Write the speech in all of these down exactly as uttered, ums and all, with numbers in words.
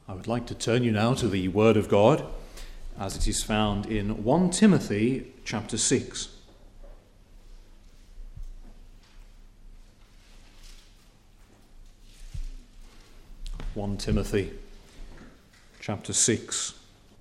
I would like to turn you now to the Word of God as it is found in First Timothy chapter six. First Timothy chapter six.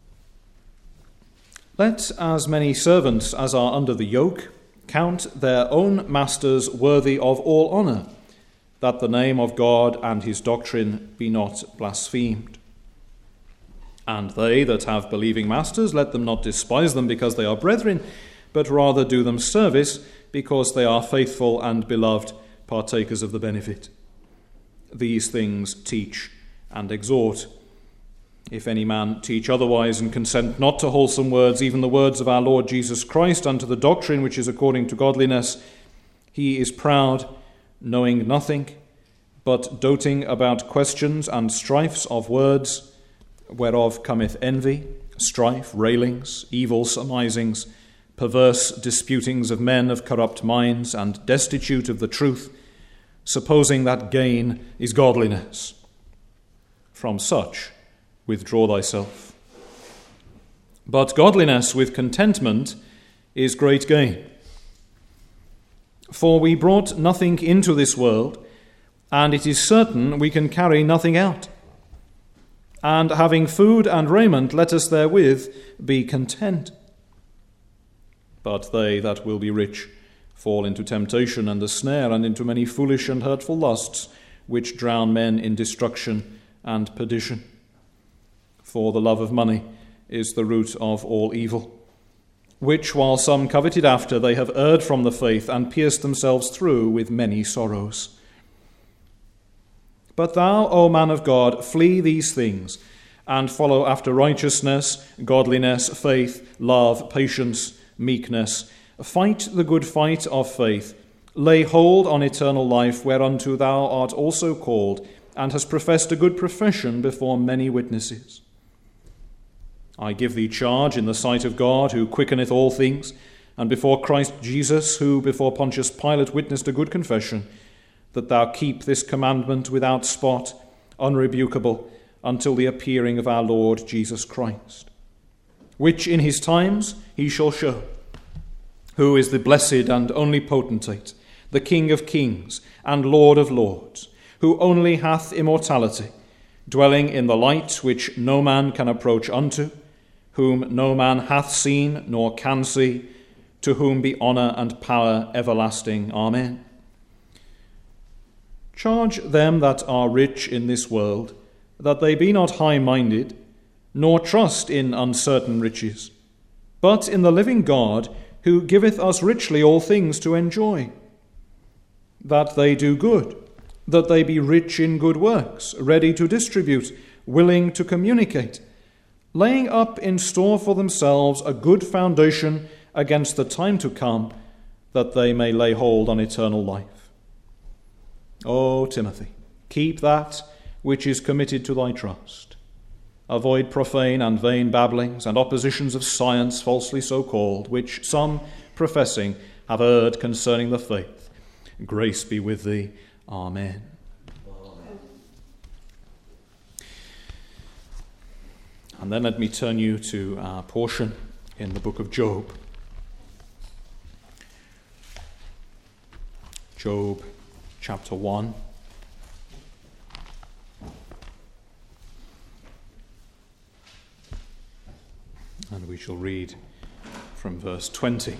Let as many servants as are under the yoke count their own masters worthy of all honour, that the name of God and his doctrine be not blasphemed. And they that have believing masters, let them not despise them because they are brethren, but rather do them service, because they are faithful and beloved, partakers of the benefit. These things teach and exhort. If any man teach otherwise, and consent not to wholesome words, even the words of our Lord Jesus Christ, unto the doctrine which is according to godliness, he is proud, knowing nothing, but doting about questions and strifes of words, whereof cometh envy, strife, railings, evil surmisings, perverse disputings of men of corrupt minds, and destitute of the truth, supposing that gain is godliness. From such withdraw thyself. But godliness with contentment is great gain. For we brought nothing into this world, and it is certain we can carry nothing out. And having food and raiment, let us therewith be content. But they that will be rich fall into temptation and a snare, and into many foolish and hurtful lusts, which drown men in destruction and perdition. For the love of money is the root of all evil, which while some coveted after, they have erred from the faith, and pierced themselves through with many sorrows. But thou, O man of God, flee these things, and follow after righteousness, godliness, faith, love, patience, meekness. Fight the good fight of faith. Lay hold on eternal life, whereunto thou art also called, and hast professed a good profession before many witnesses. I give thee charge in the sight of God, who quickeneth all things, and before Christ Jesus, who before Pontius Pilate witnessed a good confession, that thou keep this commandment without spot, unrebukable, until the appearing of our Lord Jesus Christ, which in his times he shall show, who is the blessed and only potentate, the King of kings and Lord of lords, who only hath immortality, dwelling in the light which no man can approach unto, whom no man hath seen nor can see, to whom be honour and power everlasting. Amen. Charge them that are rich in this world, that they be not high-minded, nor trust in uncertain riches, but in the living God, who giveth us richly all things to enjoy. That they do good, that they be rich in good works, ready to distribute, willing to communicate, laying up in store for themselves a good foundation against the time to come, that they may lay hold on eternal life. O Timothy, keep that which is committed to thy trust. Avoid profane and vain babblings and oppositions of science falsely so called, which some professing have erred concerning the faith. Grace be with thee. Amen. Amen. And then let me turn you to our portion in the book of Job. Job chapter one. And we shall read from verse twenty.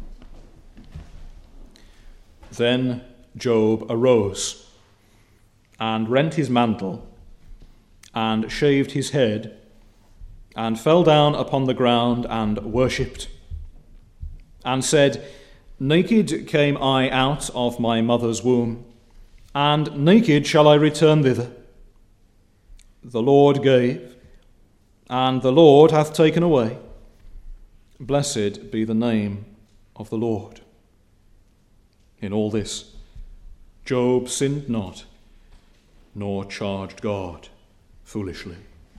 Then Job arose and rent his mantle and shaved his head and fell down upon the ground and worshipped and said, Naked came I out of my mother's womb, and naked shall I return thither. The Lord gave, and the Lord hath taken away. Blessed be the name of the Lord. In all this, Job sinned not, nor charged God foolishly.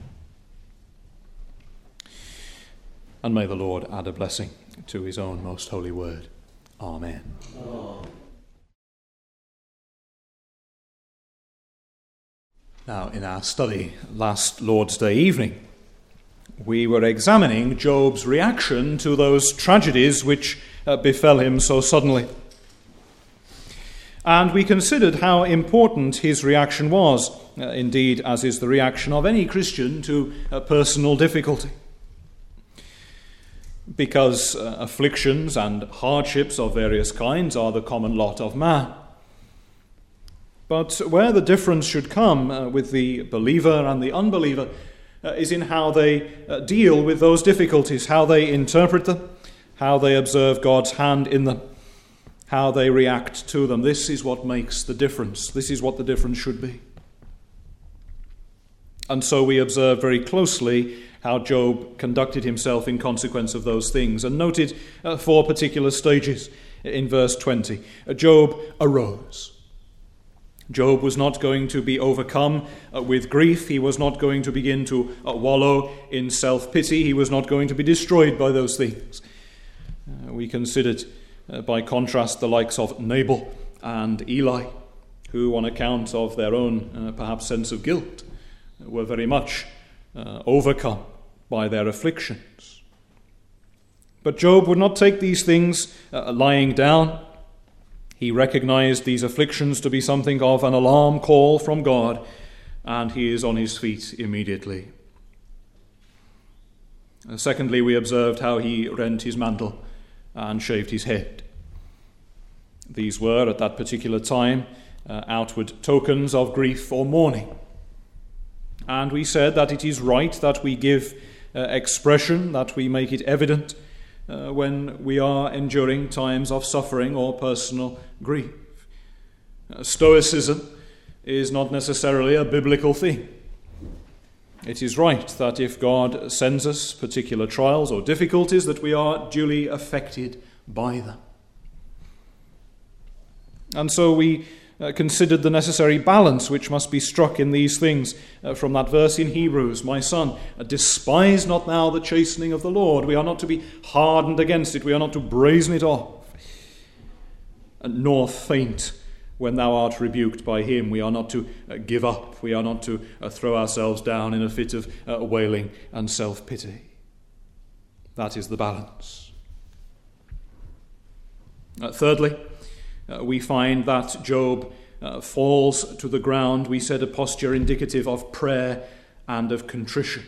And may the Lord add a blessing to his own most holy word. Amen. Amen. Now, in our study last Lord's Day evening, we were examining Job's reaction to those tragedies which uh, befell him so suddenly. And we considered how important his reaction was, uh, indeed, as is the reaction of any Christian to uh, personal difficulty. Because uh, afflictions and hardships of various kinds are the common lot of man. But where the difference should come uh, with the believer and the unbeliever uh, is in how they uh, deal with those difficulties, how they interpret them, how they observe God's hand in them, how they react to them. This is what makes the difference. This is what the difference should be. And so we observed very closely how Job conducted himself in consequence of those things, and noted uh, four particular stages in verse twenty. Uh, Job arose. Job was not going to be overcome uh, with grief. He was not going to begin to uh, wallow in self-pity. He was not going to be destroyed by those things. Uh, we considered, uh, by contrast, the likes of Nabal and Eli, who, on account of their own, uh, perhaps, sense of guilt, were very much uh, overcome by their afflictions. But Job would not take these things uh, lying down. He recognized these afflictions to be something of an alarm call from God, and he is on his feet immediately. Uh, secondly, we observed how he rent his mantle and shaved his head. These were, at that particular time, uh, outward tokens of grief or mourning. And we said that it is right that we give uh, expression, that we make it evident uh, when we are enduring times of suffering or personal grief. Uh, Stoicism is not necessarily a biblical thing. It is right that if God sends us particular trials or difficulties, that we are duly affected by them. And so we uh, considered the necessary balance which must be struck in these things uh, from that verse in Hebrews, "My son, uh, despise not thou the chastening of the Lord." We are not to be hardened against it. We are not to brazen it off, and nor faint when thou art rebuked by him. We are not to uh, give up. We are not to uh, throw ourselves down in a fit of uh, wailing and self-pity. That is the balance. Uh, thirdly, uh, we find that Job uh, falls to the ground. We said a posture indicative of prayer and of contrition.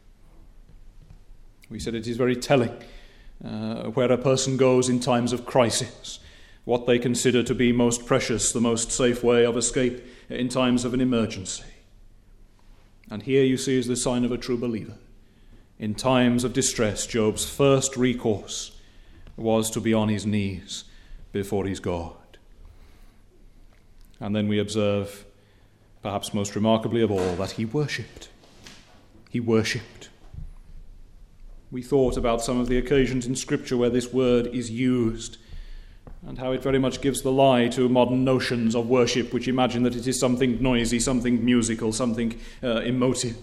We said it is very telling uh, where a person goes in times of crisis, what they consider to be most precious, the most safe way of escape in times of an emergency. And here you see is the sign of a true believer. In times of distress, Job's first recourse was to be on his knees before his God. And then we observe, perhaps most remarkably of all, that he worshipped. He worshipped. We thought about some of the occasions in Scripture where this word is used, and how it very much gives the lie to modern notions of worship, which imagine that it is something noisy, something musical, something uh, emotive.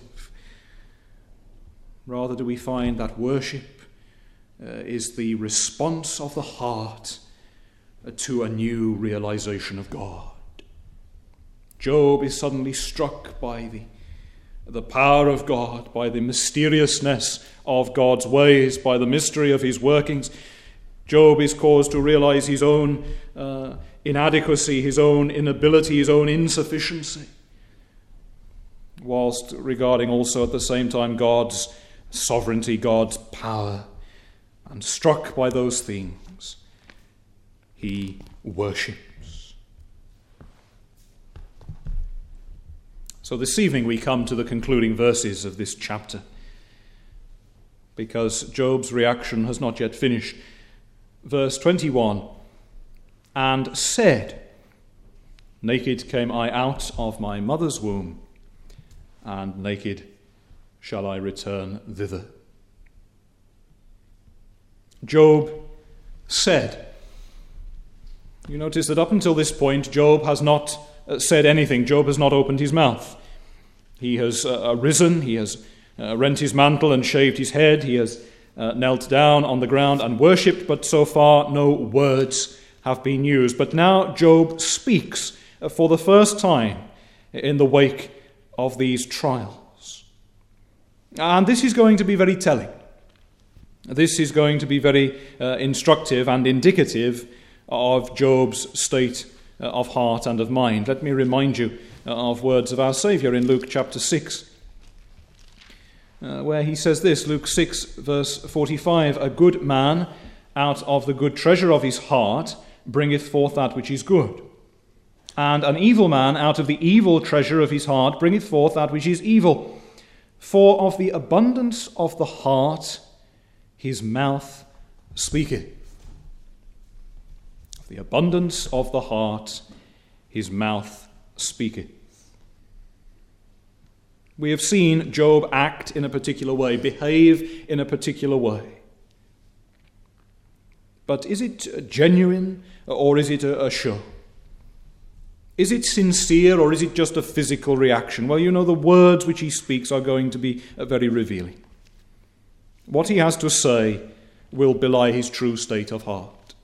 Rather do we find that worship uh, is the response of the heart uh, to a new realization of God. Job is suddenly struck by the, the power of God, by the mysteriousness of God's ways, by the mystery of his workings. Job is caused to realize his own uh, inadequacy, his own inability, his own insufficiency, whilst regarding also at the same time God's sovereignty, God's power. And struck by those things, he worships. So this evening we come to the concluding verses of this chapter, because Job's reaction has not yet finished. Verse twenty-one, "And said, Naked came I out of my mother's womb, and naked shall I return thither." Job said. You notice that up until this point, Job has not said anything. Job has not opened his mouth. He has uh, arisen, he has uh, rent his mantle and shaved his head, he has uh, knelt down on the ground and worshipped, but so far no words have been used. But now Job speaks uh, for the first time in the wake of these trials. And this is going to be very telling. This is going to be very uh, instructive and indicative of Job's state uh, of heart and of mind. Let me remind you uh, of words of our Saviour in Luke chapter six, uh, where he says this, Luke six verse forty-five, "A good man out of the good treasure of his heart bringeth forth that which is good. And an evil man out of the evil treasure of his heart bringeth forth that which is evil. For of the abundance of the heart his mouth speaketh." Of the abundance of the heart his mouth speaketh. We have seen Job act in a particular way, behave in a particular way. But is it genuine or is it a show? Is it sincere or is it just a physical reaction? Well, you know, the words which he speaks are going to be very revealing. What he has to say will belie his true state of heart.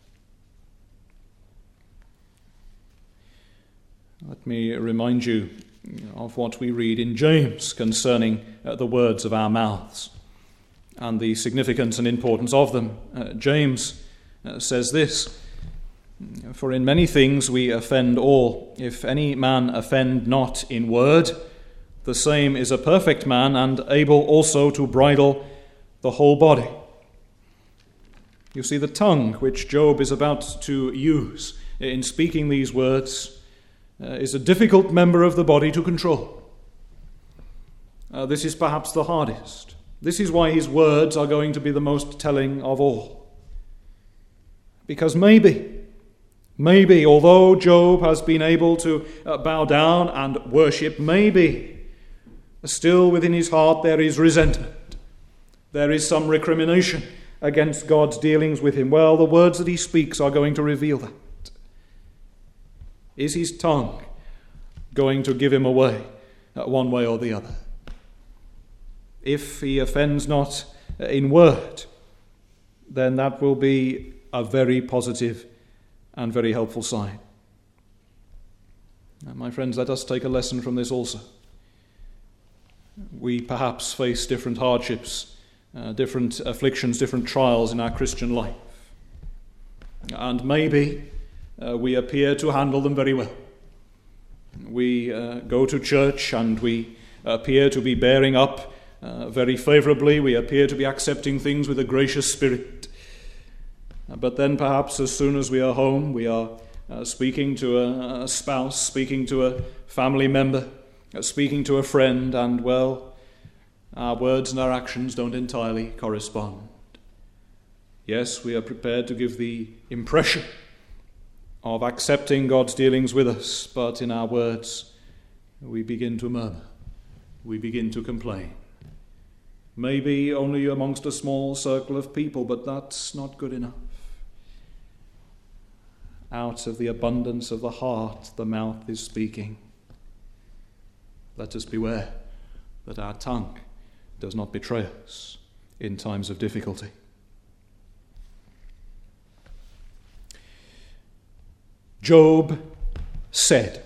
Let me remind you of what we read in James concerning uh, the words of our mouths and the significance and importance of them. Uh, James uh, says this, "For in many things we offend all. If any man offend not in word, the same is a perfect man and able also to bridle the whole body." You see, the tongue which Job is about to use in speaking these words uh, is a difficult member of the body to control. Uh, this is perhaps the hardest. This is why his words are going to be the most telling of all. Because maybe, maybe, although Job has been able to uh, bow down and worship, maybe still within his heart there is resentment. There is some recrimination against God's dealings with him. Well, the words that he speaks are going to reveal that. Is his tongue going to give him away one way or the other? If he offends not in word, then that will be a very positive and very helpful sign. Now, my friends, let us take a lesson from this also. We perhaps face different hardships, Uh, different afflictions, different trials in our Christian life. And maybe uh, we appear to handle them very well. We uh, go to church and we appear to be bearing up uh, very favorably. We appear to be accepting things with a gracious spirit. Uh, but then perhaps as soon as we are home, we are uh, speaking to a, a spouse, speaking to a family member, uh, speaking to a friend, and well, our words and our actions don't entirely correspond. Yes, we are prepared to give the impression of accepting God's dealings with us, but in our words we begin to murmur, we begin to complain. Maybe only amongst a small circle of people, but that's not good enough. Out of the abundance of the heart the mouth is speaking. Let us beware that our tongue does not betray us in times of difficulty. Job said.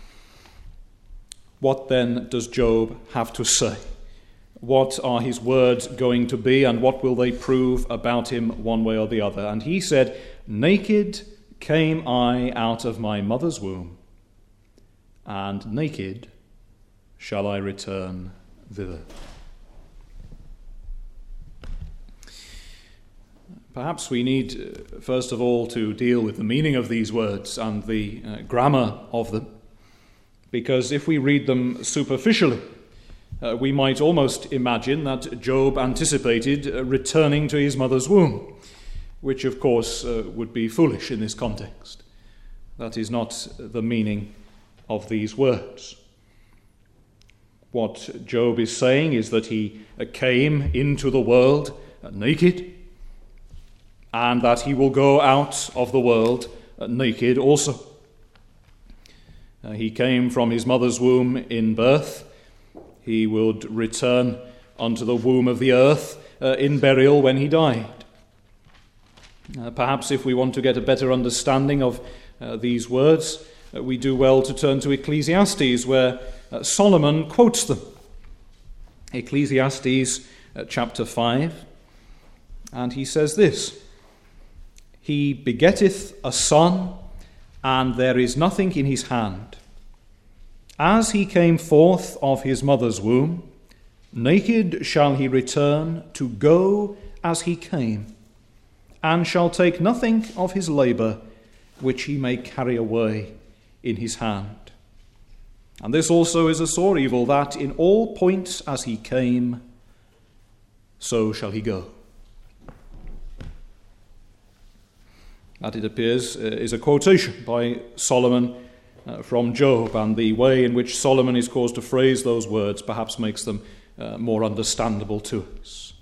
What then does Job have to say? What are his words going to be, and what will they prove about him one way or the other? And he said, "Naked came I out of my mother's womb, and naked shall I return thither." Perhaps we need, uh, first of all, to deal with the meaning of these words and the uh, grammar of them, because if we read them superficially, uh, we might almost imagine that Job anticipated uh, returning to his mother's womb, which of course uh, would be foolish in this context. That is not the meaning of these words. What Job is saying is that he uh, came into the world uh, naked, and that he will go out of the world uh, naked also. Uh, he came from his mother's womb in birth. He would return unto the womb of the earth uh, in burial when he died. Uh, perhaps if we want to get a better understanding of uh, these words, uh, we do well to turn to Ecclesiastes, where uh, Solomon quotes them. Ecclesiastes uh, chapter five, and he says this: "He begetteth a son, and there is nothing in his hand. As he came forth of his mother's womb, naked shall he return to go as he came, and shall take nothing of his labour which he may carry away in his hand. And this also is a sore evil, that in all points as he came, so shall he go." That, it appears, is a quotation by Solomon uh, from Job, and the way in which Solomon is caused to phrase those words perhaps makes them uh, more understandable to us.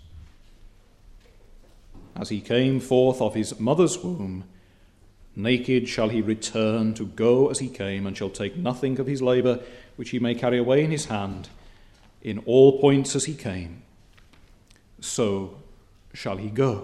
As he came forth of his mother's womb, naked shall he return to go as he came, and shall take nothing of his labour which he may carry away in his hand. In all points as he came, so shall he go.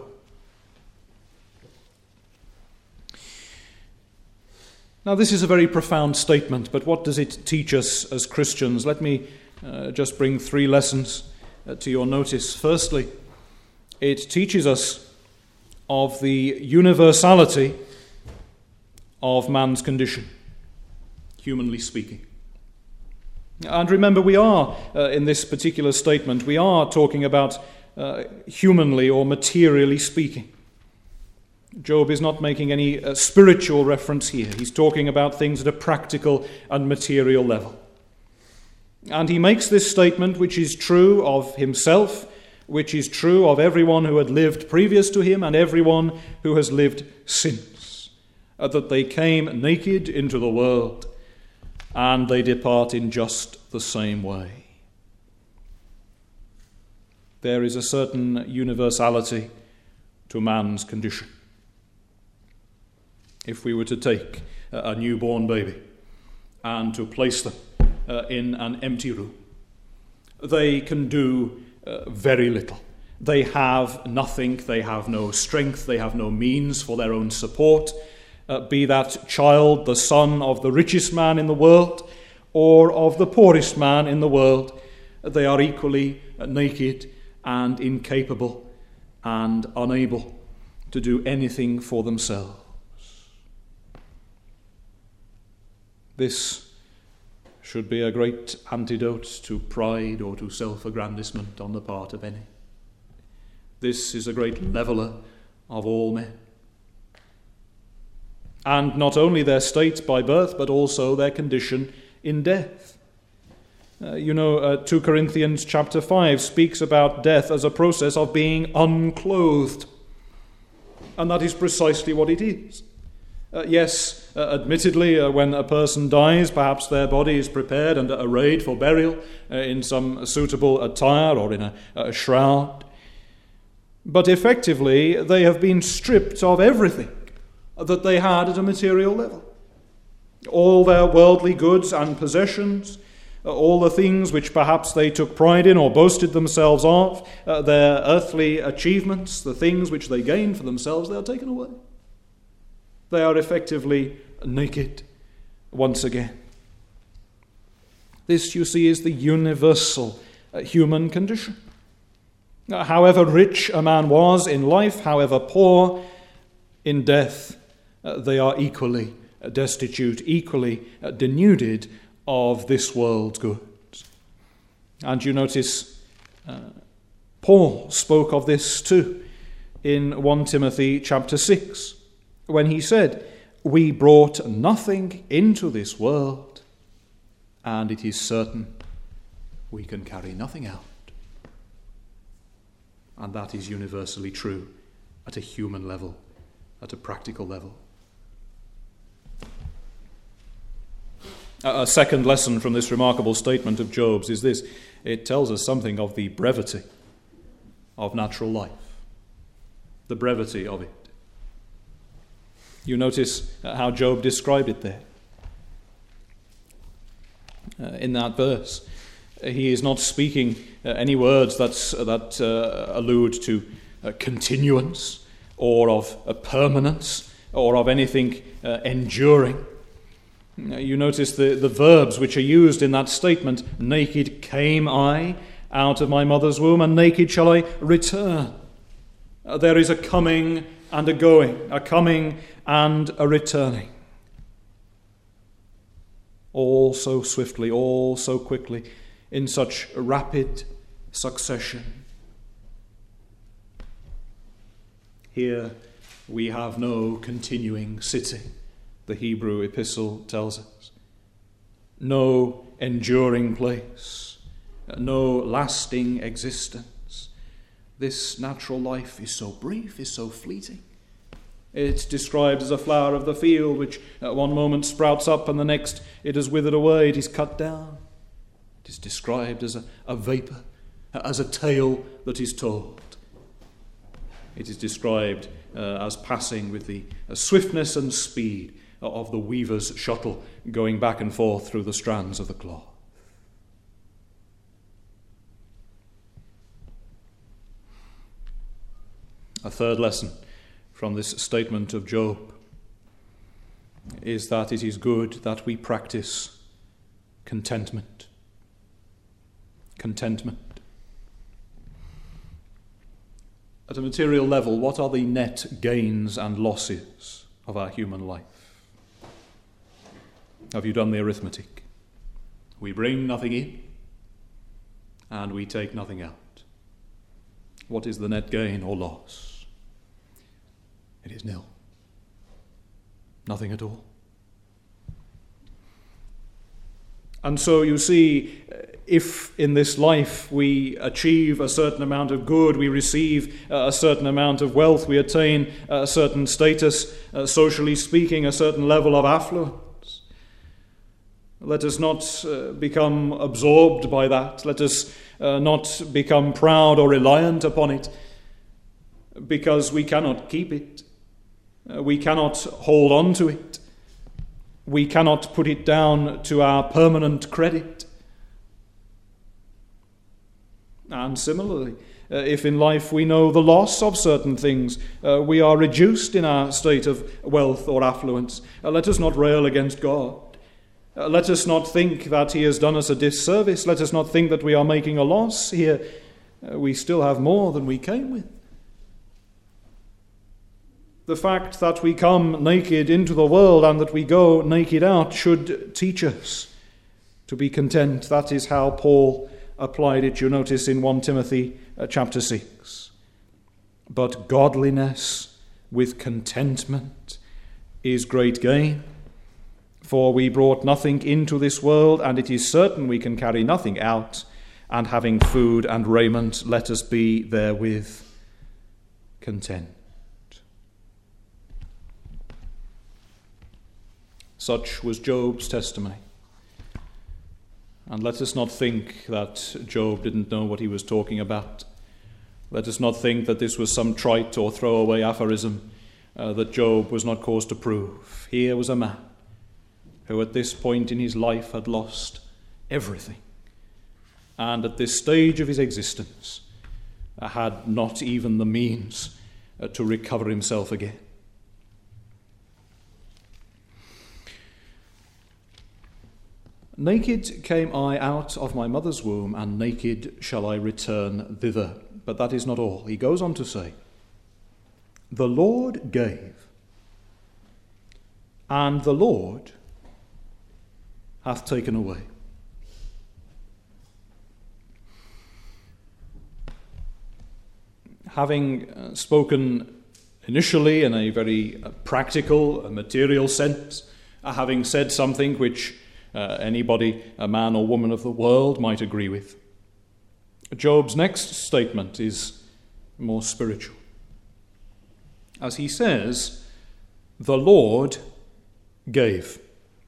Now, this is a very profound statement, but what does it teach us as Christians? Let me uh, just bring three lessons uh, to your notice. Firstly, it teaches us of the universality of man's condition, humanly speaking. And remember, we are, uh, in this particular statement, we are talking about uh, humanly or materially speaking. Job is not making any uh, spiritual reference here. He's talking about things at a practical and material level. And he makes this statement, which is true of himself, which is true of everyone who had lived previous to him and everyone who has lived since, uh, that they came naked into the world, and they depart in just the same way. There is a certain universality to man's condition. If we were to take a newborn baby and to place them uh, in an empty room, they can do uh, very little. They have nothing, they have no strength, they have no means for their own support, uh, be that child the son of the richest man in the world or of the poorest man in the world. They are equally uh, naked and incapable and unable to do anything for themselves. This should be a great antidote to pride or to self-aggrandisement on the part of any. This is a great leveller of all men. And not only their state by birth, but also their condition in death. Uh, you know, uh, Second Corinthians chapter five speaks about death as a process of being unclothed. And that is precisely what it is. Uh, yes, uh, admittedly, uh, when a person dies, perhaps their body is prepared and arrayed for burial uh, in some suitable attire or in a, a shroud. But effectively, they have been stripped of everything that they had at a material level. All their worldly goods and possessions, uh, all the things which perhaps they took pride in or boasted themselves of, uh, their earthly achievements, the things which they gained for themselves, they are taken away. They are effectively naked once again. This, you see, is the universal uh, human condition. Uh, however rich a man was in life, however poor in death, uh, they are equally destitute, equally uh, denuded of this world's goods. And you notice uh, Paul spoke of this too in First Timothy chapter six. When he said, "We brought nothing into this world, and it is certain we can carry nothing out." And that is universally true at a human level, at a practical level. A second lesson from this remarkable statement of Job's is this: it tells us something of the brevity of natural life, the brevity of it. You notice how Job described it there. Uh, in that verse, he is not speaking uh, any words that's, uh, that uh, allude to uh, continuance or of uh, permanence or of anything uh, enduring. You notice the, the verbs which are used in that statement. Naked came I out of my mother's womb, and naked shall I return. There is a coming and a going, a coming and a returning. All so swiftly, all so quickly, in such rapid succession. Here we have no continuing city, the Hebrew epistle tells us. No enduring place, no lasting existence. This natural life is so brief, is so fleeting. It's described as a flower of the field, which at one moment sprouts up and the next it is withered away, it is cut down. It is described as a, a vapour, as a tale that is told. It is described uh, as passing with the uh, swiftness and speed of the weaver's shuttle going back and forth through the strands of the cloth. A third lesson from this statement of Job is that it is good that we practice contentment. Contentment. At a material level, what are the net gains and losses of our human life? Have you done the arithmetic? We bring nothing in, and we take nothing out. What is the net gain or loss? It is nil. Nothing at all. And so you see, if in this life we achieve a certain amount of good, we receive a certain amount of wealth, we attain a certain status, uh, socially speaking, a certain level of affluence, let us not uh, become absorbed by that. Let us uh, not become proud or reliant upon it, because we cannot keep it. Uh, we cannot hold on to it. We cannot put it down to our permanent credit. And similarly, uh, if in life we know the loss of certain things, uh, we are reduced in our state of wealth or affluence, uh, let us not rail against God. Uh, let us not think that he has done us a disservice. Let us not think that we are making a loss here. Uh, we still have more than we came with. The fact that we come naked into the world and that we go naked out should teach us to be content. That is how Paul applied it, you notice, in First Timothy uh, chapter six. But godliness with contentment is great gain. For we brought nothing into this world, and it is certain we can carry nothing out, and having food and raiment, let us be therewith content. Such was Job's testimony. And let us not think that Job didn't know what he was talking about. Let us not think that this was some trite or throwaway aphorism uh, that Job was not caused to prove. Here was a man who at this point in his life had lost everything, and at this stage of his existence uh, had not even the means uh, to recover himself again. Naked came I out of my mother's womb, and naked shall I return thither. But that is not all. He goes on to say, the Lord gave, and the Lord hath taken away. Having uh, spoken initially in a very uh, practical, uh, material sense, uh, having said something which Uh, anybody, a man or woman of the world, might agree with, Job's next statement is more spiritual. As he says, the Lord gave.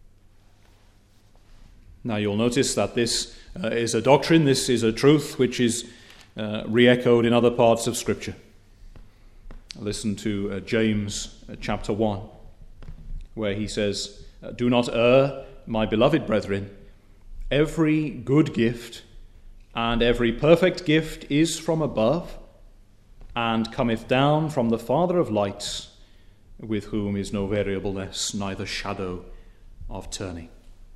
Now you'll notice that this uh, is a doctrine, this is a truth which is uh, re-echoed in other parts of Scripture. Listen to uh, James uh, chapter one, where he says, do not err, my beloved brethren, every good gift and every perfect gift is from above, and cometh down from the Father of lights, with whom is no variableness, neither shadow of turning.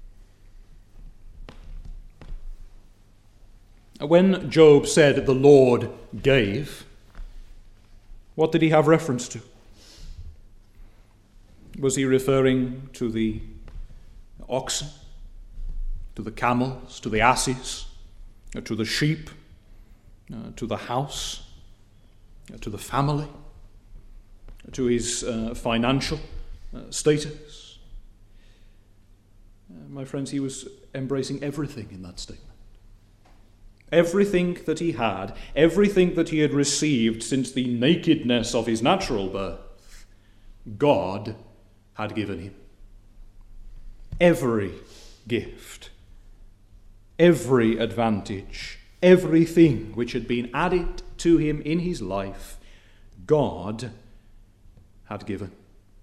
When Job said the Lord gave, what did he have reference to? Was he referring to the oxen, to the camels, to the asses, to the sheep, uh, to the house, uh, to the family, to his uh, financial uh, status? Uh, my friends, he was embracing everything in that statement. Everything that he had, everything that he had received since the nakedness of his natural birth, God had given him. Every gift, every advantage, everything which had been added to him in his life, God had given.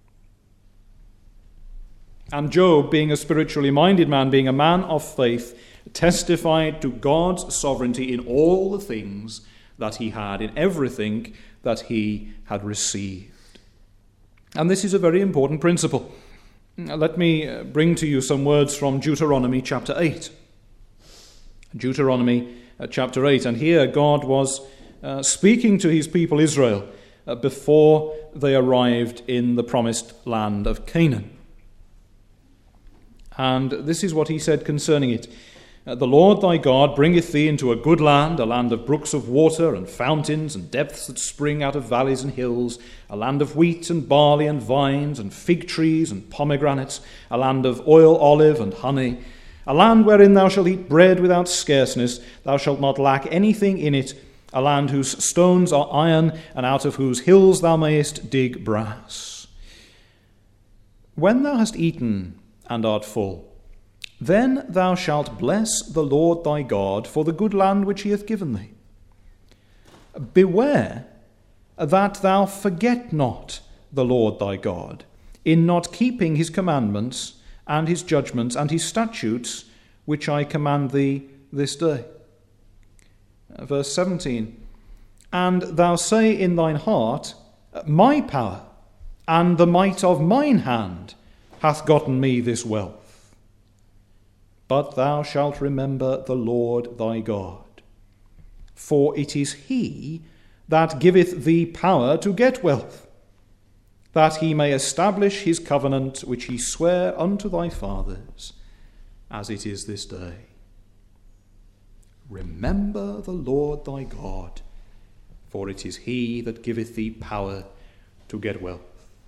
And Job, being a spiritually minded man, being a man of faith, testified to God's sovereignty in all the things that he had, in everything that he had received. And this is a very important principle. Let me bring to you some words from Deuteronomy chapter eight. Deuteronomy uh, chapter eight, and here God was uh, speaking to his people Israel uh, before they arrived in the promised land of Canaan. And this is what he said concerning it. The Lord thy God bringeth thee into a good land, a land of brooks of water and fountains and depths that spring out of valleys and hills, a land of wheat and barley and vines and fig trees and pomegranates, a land of oil, olive and honey, a land wherein thou shalt eat bread without scarceness, thou shalt not lack anything in it, a land whose stones are iron and out of whose hills thou mayest dig brass. When thou hast eaten and art full, then thou shalt bless the Lord thy God for the good land which he hath given thee. Beware that thou forget not the Lord thy God, in not keeping his commandments and his judgments and his statutes, which I command thee this day. Verse seventeen, and thou say in thine heart, my power and the might of mine hand hath gotten me this wealth. But thou shalt remember the Lord thy God, for it is he that giveth thee power to get wealth, that he may establish his covenant which he sware unto thy fathers, as it is this day. Remember the Lord thy God, for it is he that giveth thee power to get wealth.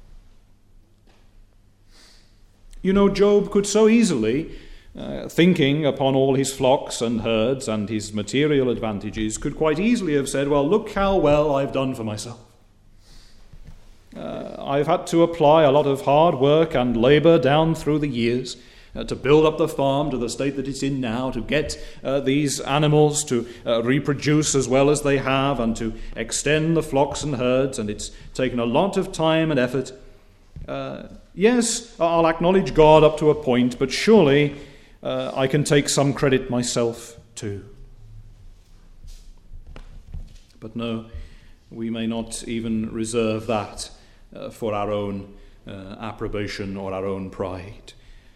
You know, Job could so easily, Uh, thinking upon all his flocks and herds and his material advantages, could quite easily have said, well, look how well I've done for myself. Uh, I've had to apply a lot of hard work and labour down through the years uh, to build up the farm to the state that it's in now, to get uh, these animals to uh, reproduce as well as they have, and to extend the flocks and herds, and it's taken a lot of time and effort. Uh, yes, I'll acknowledge God up to a point, but surely Uh, I can take some credit myself too. But no, we may not even reserve that uh, for our own uh, approbation or our own pride.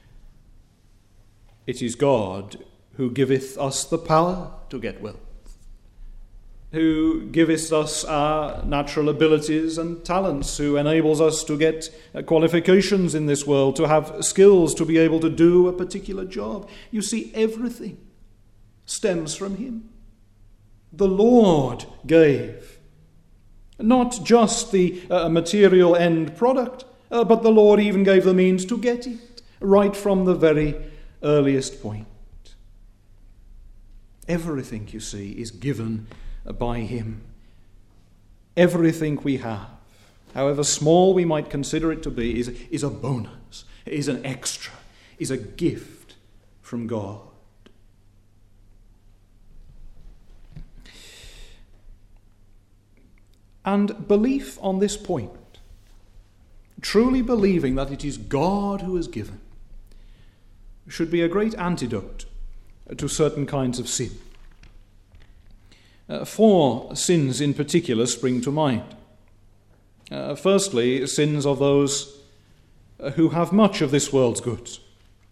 It is God who giveth us the power to get wealth, who giveth us our natural abilities and talents, who enables us to get qualifications in this world, to have skills to be able to do a particular job. You see, everything stems from him. The Lord gave. Not just the uh, material end product, uh, but the Lord even gave the means to get it, right from the very earliest point. Everything, you see, is given by him. Everything we have, however small we might consider it to be, is, is a bonus, is an extra, is a gift from God. And belief on this point, truly believing that it is God who has given, should be a great antidote to certain kinds of sin. Uh, four sins in particular spring to mind. Uh, firstly, sins of those who have much of this world's goods.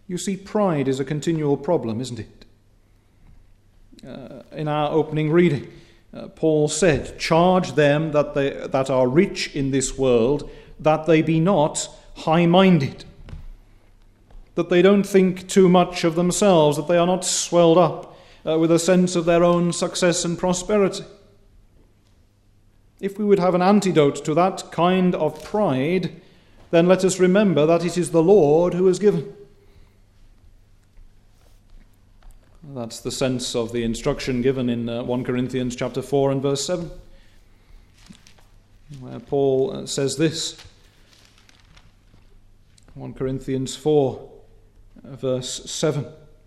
You see, pride is a continual problem, isn't it? Uh, in our opening reading, uh, Paul said, "Charge them that they that are rich in this world, that they be not high-minded," that they don't think too much of themselves, that they are not swelled up uh, with a sense of their own success and prosperity. If we would have an antidote to that kind of pride, then let us remember that it is the Lord who has given. That's the sense of the instruction given in uh, First Corinthians chapter four and verse seven, where Paul uh, says this. First Corinthians four, uh, verse seven.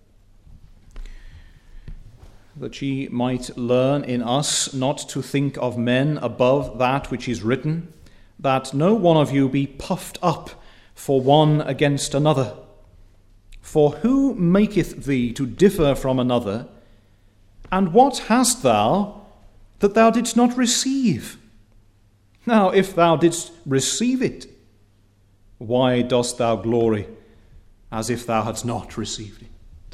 "That ye might learn in us not to think of men above that which is written, that no one of you be puffed up for one against another. For who maketh thee to differ from another? And what hast thou that thou didst not receive? Now, if thou didst receive it, why dost thou glory as if thou hadst not received it?"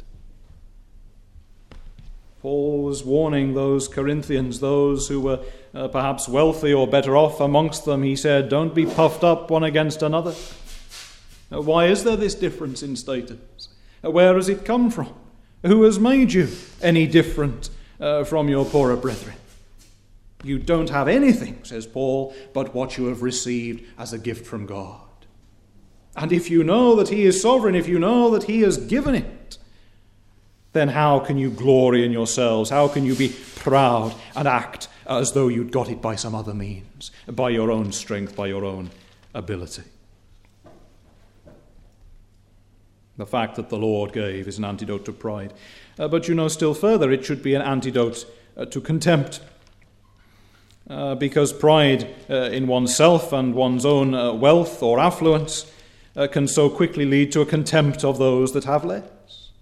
Paul was warning those Corinthians, those who were uh, perhaps wealthy or better off amongst them. He said, don't be puffed up one against another. Now, why is there this difference in status? Where has it come from? Who has made you any different uh, from your poorer brethren? You don't have anything, says Paul, but what you have received as a gift from God. And if you know that he is sovereign, if you know that he has given it, then how can you glory in yourselves? How can you be proud and act as though you'd got it by some other means, by your own strength, by your own ability? The fact that the Lord gave is an antidote to pride. Uh, but you know, still further, it should be an antidote uh, to contempt. Uh, because pride uh, in oneself and one's own uh, wealth or affluence uh, can so quickly lead to a contempt of those that have less.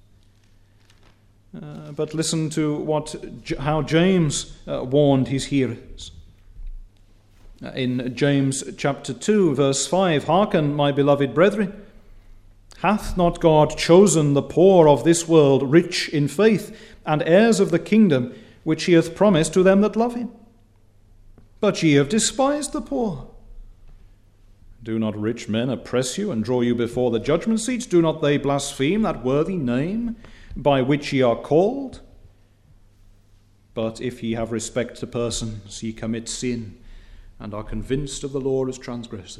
Uh, but listen to what how James uh, warned his hearers. Uh, in James chapter two, verse five, "Hearken, my beloved brethren, hath not God chosen the poor of this world rich in faith, and heirs of the kingdom which he hath promised to them that love him? But ye have despised the poor. Do not rich men oppress you and draw you before the judgment seats? Do not they blaspheme that worthy name by which ye are called? But if ye have respect to persons, ye commit sin, and are convinced of the law as transgressors."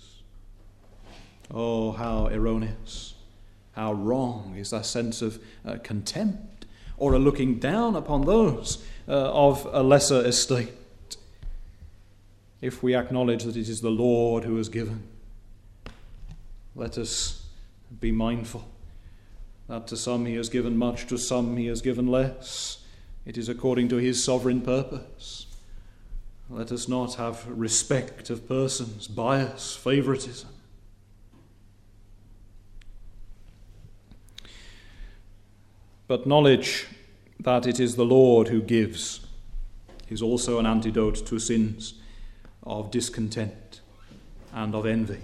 Oh, how erroneous, how wrong is that sense of uh, contempt or a looking down upon those uh, of a lesser estate. If we acknowledge that it is the Lord who has given, let us be mindful that to some he has given much, to some he has given less. It is according to his sovereign purpose. Let us not have respect of persons, bias, favoritism. But knowledge that it is the Lord who gives is also an antidote to sins of discontent and of envy.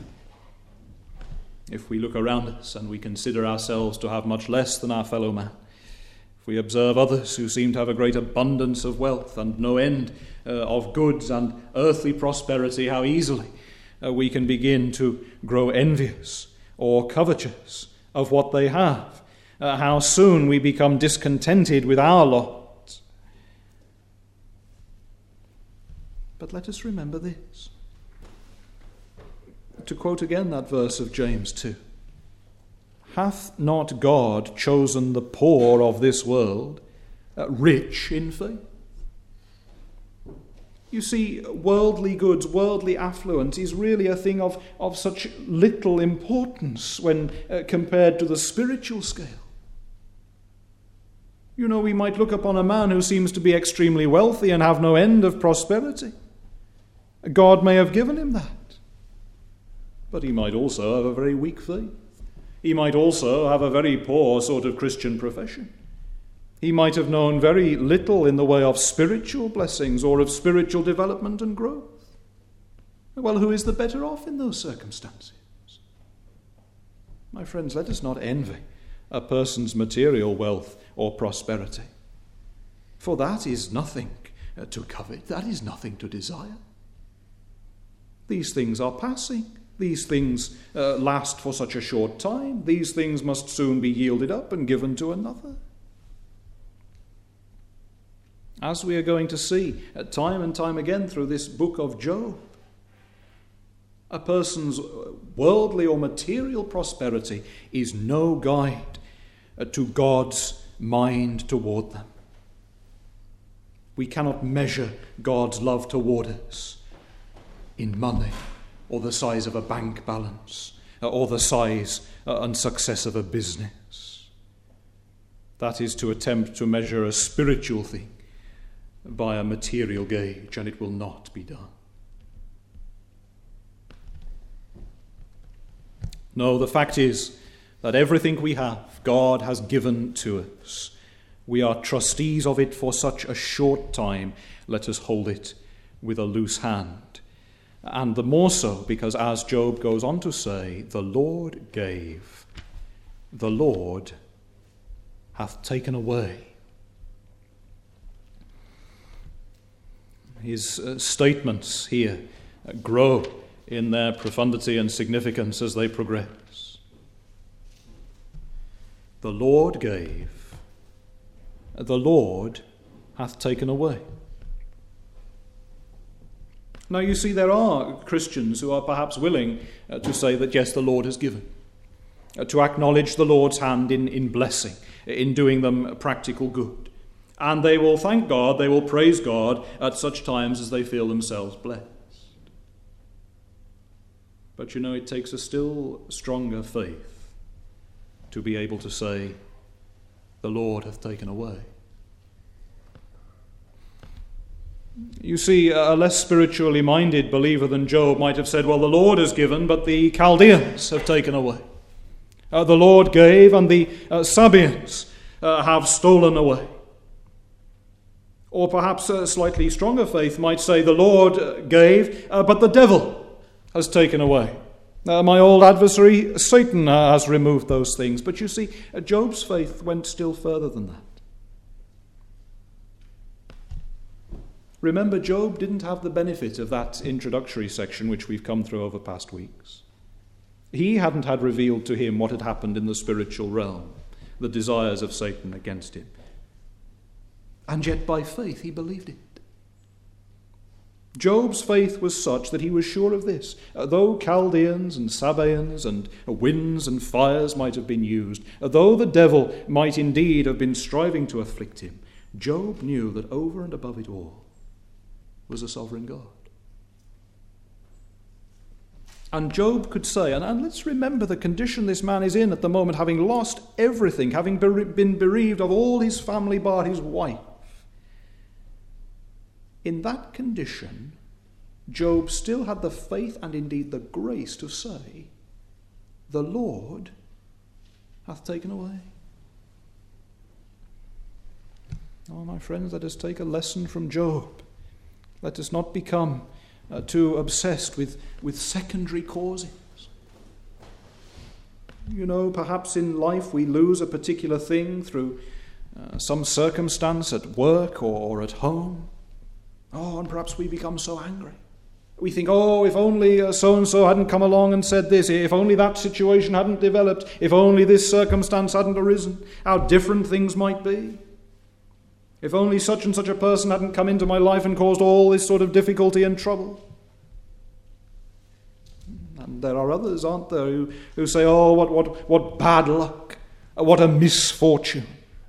If we look around us and we consider ourselves to have much less than our fellow man, if we observe others who seem to have a great abundance of wealth and no end uh, of goods and earthly prosperity, how easily uh, we can begin to grow envious or covetous of what they have. Uh, how soon we become discontented with our lot. But let us remember this. To quote again that verse of James two. "Hath not God chosen the poor of this world, uh, rich in faith?" You see, worldly goods, worldly affluence is really a thing of, of such little importance when uh, compared to the spiritual scale. You know, we might look upon a man who seems to be extremely wealthy and have no end of prosperity. God may have given him that. But he might also have a very weak faith. He might also have a very poor sort of Christian profession. He might have known very little in the way of spiritual blessings or of spiritual development and growth. Well, who is the better off in those circumstances? My friends, let us not envy a person's material wealth or prosperity, for that is nothing to covet, that is nothing to desire. These things are passing. These things uh, last for such a short time. These things must soon be yielded up and given to another. As we are going to see uh, time and time again through this book of Job, a person's worldly or material prosperity is no guide uh, to God's mind toward them. We cannot measure God's love toward us in money, or the size of a bank balance, or the size and success of a business. That is to attempt to measure a spiritual thing by a material gauge, and it will not be done. No, the fact is that everything we have, God has given to us. We are trustees of it for such a short time. Let us hold it with a loose hand. And the more so because, as Job goes on to say, the Lord gave, the Lord hath taken away. His uh, statements here uh, grow in their profundity and significance as they progress. The Lord gave, the Lord hath taken away. Now, you see, there are Christians who are perhaps willing uh, to say that, yes, the Lord has given, uh, to acknowledge the Lord's hand in, in blessing, in doing them practical good. And they will thank God, they will praise God at such times as they feel themselves blessed. But you know, it takes a still stronger faith to be able to say, the Lord hath taken away. You see, a less spiritually minded believer than Job might have said, well, the Lord has given, but the Chaldeans have taken away. Uh, the Lord gave, and the uh, Sabaeans uh, have stolen away. Or perhaps a slightly stronger faith might say, the Lord gave, uh, but the devil has taken away. Uh, my old adversary, Satan, uh, has removed those things. But you see, uh, Job's faith went still further than that. Remember, Job didn't have the benefit of that introductory section which we've come through over past weeks. He hadn't had revealed to him what had happened in the spiritual realm, the desires of Satan against him. And yet by faith he believed it. Job's faith was such that he was sure of this. Though Chaldeans and Sabaeans and winds and fires might have been used, though the devil might indeed have been striving to afflict him, Job knew that over and above it all was a sovereign God. And Job could say, and, and let's remember the condition this man is in at the moment, having lost everything, having bere- been bereaved of all his family bar his wife. In that condition, Job still had the faith and indeed the grace to say, the Lord hath taken away. Oh, my friends, let us take a lesson from Job. Let us not become uh, too obsessed with, with secondary causes. You know, perhaps in life we lose a particular thing through uh, some circumstance at work or, or at home. Oh, and perhaps we become so angry. We think, oh, if only uh, so-and-so hadn't come along and said this, if only that situation hadn't developed, if only this circumstance hadn't arisen, how different things might be. If only such and such a person hadn't come into my life and caused all this sort of difficulty and trouble. And there are others, aren't there, who, who say, oh, what, what, what bad luck, what a misfortune.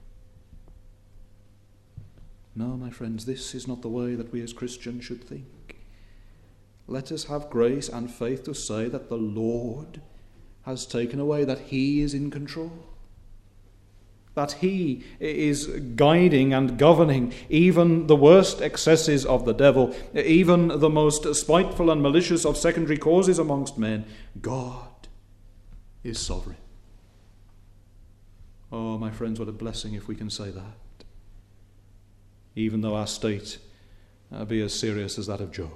No, my friends, this is not the way that we as Christians should think. Let us have grace and faith to say that the Lord has taken away, that He is in control, that He is guiding and governing even the worst excesses of the devil, even the most spiteful and malicious of secondary causes amongst men. God is sovereign. Oh, my friends, what a blessing if we can say that, even though our state uh, be as serious as that of Job.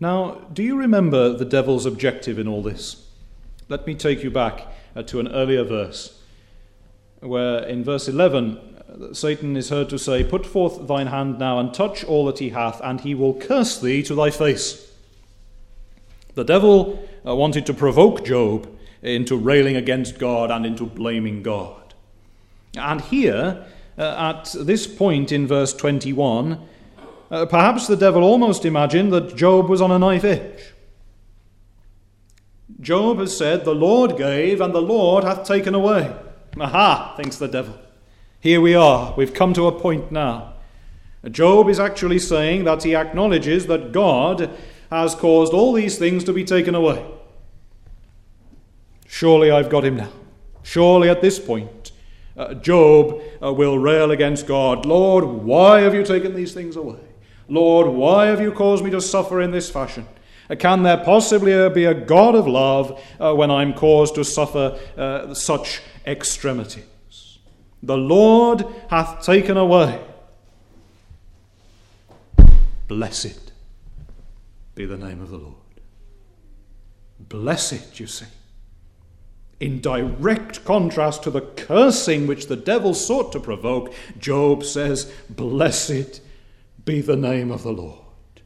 Now, do you remember the devil's objective in all this? Let me take you back uh, to an earlier verse, where in verse eleven, uh, Satan is heard to say, "Put forth thine hand now, and touch all that he hath, and he will curse thee to thy face." The devil uh, wanted to provoke Job into railing against God and into blaming God. And here, uh, at this point in verse twenty-one, uh, perhaps the devil almost imagined that Job was on a knife edge. Job has said, "The Lord gave, and the Lord hath taken away." Aha, thinks the devil. Here we are. We've come to a point now. Job is actually saying that he acknowledges that God has caused all these things to be taken away. Surely I've got him now. Surely at this point, uh, Job uh, will rail against God. "Lord, why have you taken these things away? Lord, why have you caused me to suffer in this fashion? Uh, can there possibly be a God of love uh, when I'm caused to suffer uh, such extremities? The Lord hath taken away. Blessed be the name of the Lord." Blessed, you see. In direct contrast to the cursing which the devil sought to provoke, Job says, "Blessed be the name of the Lord."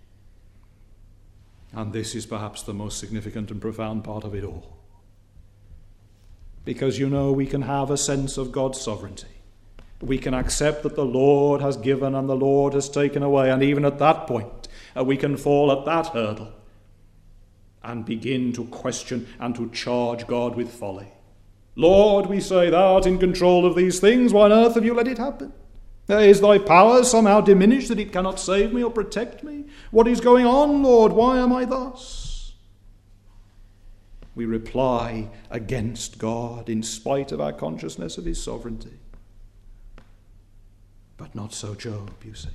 And this is perhaps the most significant and profound part of it all. Because, you know, we can have a sense of God's sovereignty. We can accept that the Lord has given and the Lord has taken away, and even at that point, uh, we can fall at that hurdle and begin to question and to charge God with folly. "Lord," we say, "thou art in control of these things. Why on earth have you let it happen? Is thy power somehow diminished that it cannot save me or protect me? What is going on, Lord? Why am I thus?" We reply against God in spite of our consciousness of his sovereignty. But not so Job, you see.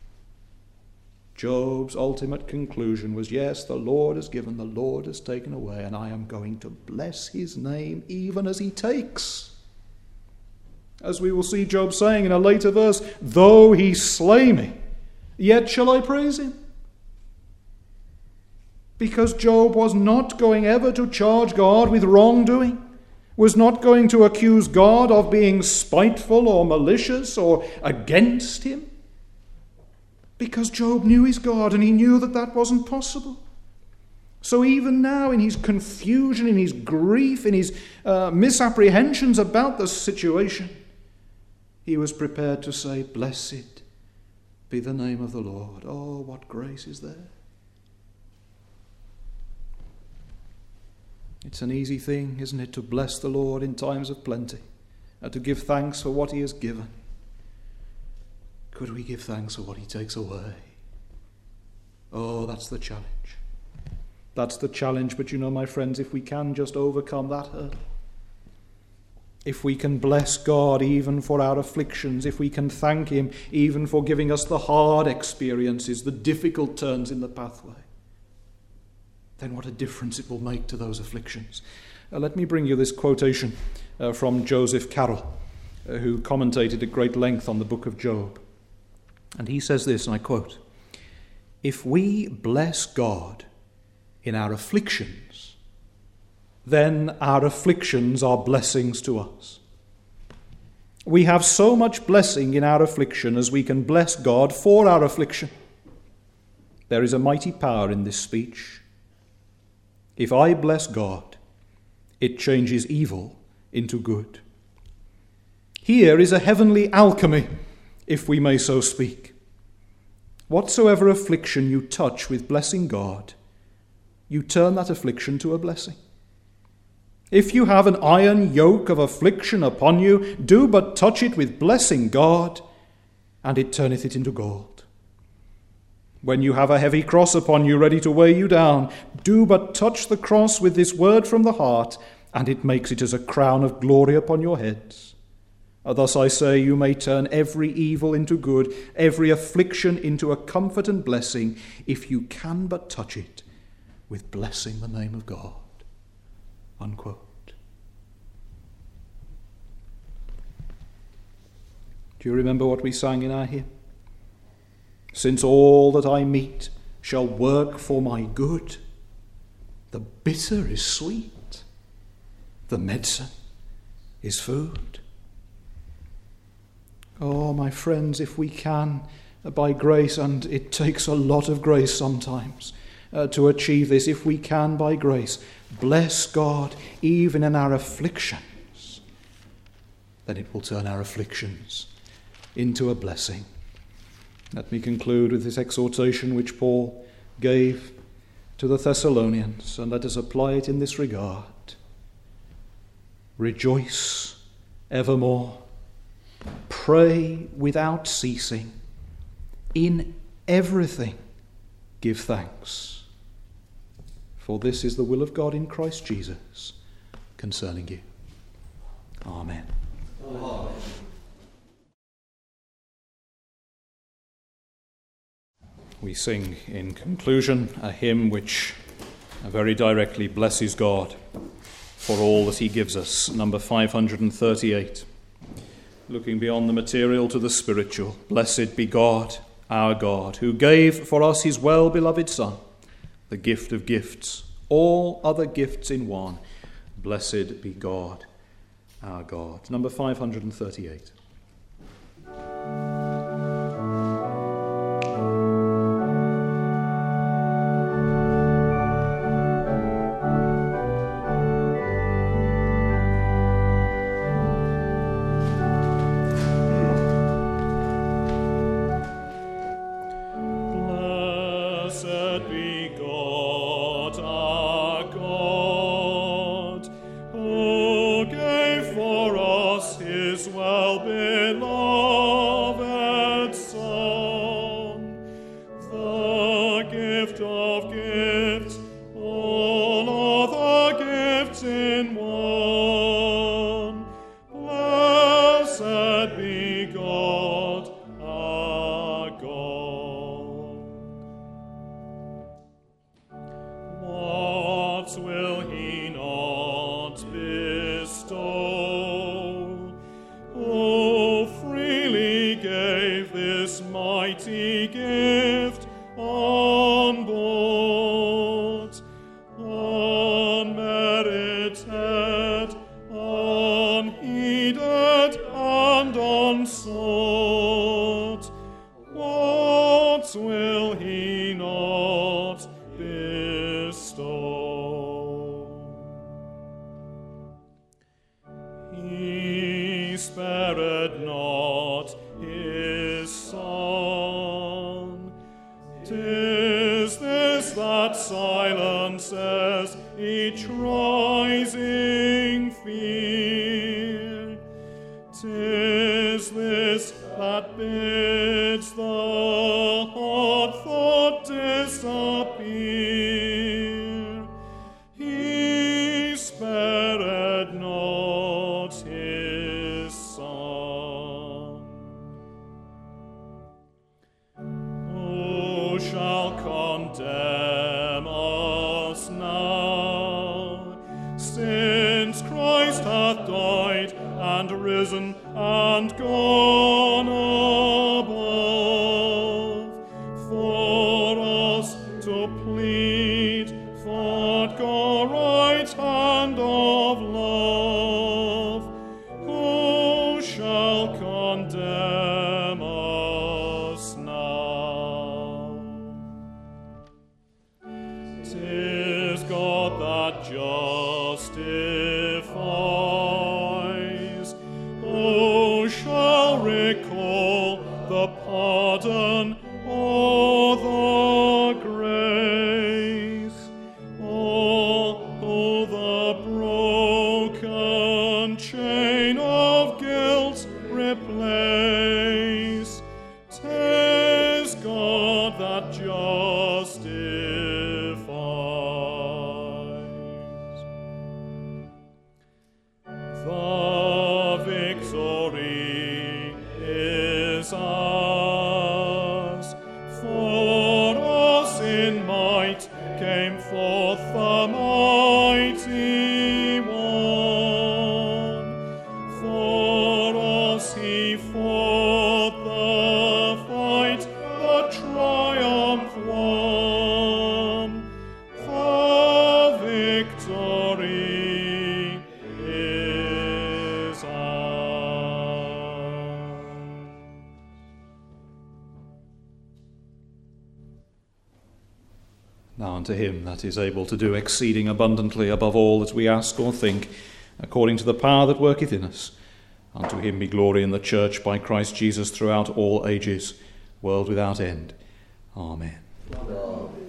Job's ultimate conclusion was, yes, the Lord has given, the Lord has taken away, and I am going to bless his name even as he takes. As we will see Job saying in a later verse, "Though he slay me, yet shall I praise him." Because Job was not going ever to charge God with wrongdoing, was not going to accuse God of being spiteful or malicious or against him. Because Job knew his God, and he knew that that wasn't possible. So even now, in his confusion, in his grief, in his uh, misapprehensions about the situation, he was prepared to say, "Blessed be the name of the Lord." Oh, what grace is there. It's an easy thing, isn't it, to bless the Lord in times of plenty and to give thanks for what he has given. Could we give thanks for what he takes away? Oh, that's the challenge. That's the challenge. But you know, my friends, if we can just overcome that hurdle, if we can bless God even for our afflictions, if we can thank him even for giving us the hard experiences, the difficult turns in the pathway, then what a difference it will make to those afflictions. Uh, let me bring you this quotation uh, from Joseph Carroll, uh, who commentated at great length on the book of Job. And he says this, and I quote, "If we bless God in our afflictions, then our afflictions are blessings to us. We have so much blessing in our affliction as we can bless God for our affliction. There is a mighty power in this speech. If I bless God, it changes evil into good. Here is a heavenly alchemy, if we may so speak. Whatsoever affliction you touch with blessing God, you turn that affliction to a blessing. If you have an iron yoke of affliction upon you, do but touch it with blessing God, and it turneth it into gold. When you have a heavy cross upon you ready to weigh you down, do but touch the cross with this word from the heart, and it makes it as a crown of glory upon your heads. Thus I say, you may turn every evil into good, every affliction into a comfort and blessing, if you can but touch it with blessing the name of God." Unquote. Do you remember what we sang in our hymn? "Since all that I meet shall work for my good. The bitter is sweet, the medicine is food. Oh, my friends, if we can, by grace, and it takes a lot of grace sometimes uh, to achieve this, if we can, by grace, bless God even in our afflictions, then it will turn our afflictions into a blessing. Let me conclude with this exhortation which Paul gave to the Thessalonians, and let us apply it in this regard. Rejoice evermore. Pray without ceasing. In everything give thanks. For this is the will of God in Christ Jesus concerning you. Amen. Amen. We sing in conclusion a hymn which very directly blesses God for all that he gives us, number five hundred thirty-eight. Looking beyond the material to the spiritual, blessed be God, our God, who gave for us his well-beloved Son, the gift of gifts, all other gifts in one. Blessed be God, our God. Number five hundred thirty-eight. glory is ours. Now unto him that is able to do exceeding abundantly above all that we ask or think, according to the power that worketh in us, unto him be glory in the church by Christ Jesus throughout all ages, world without end. Amen. Amen.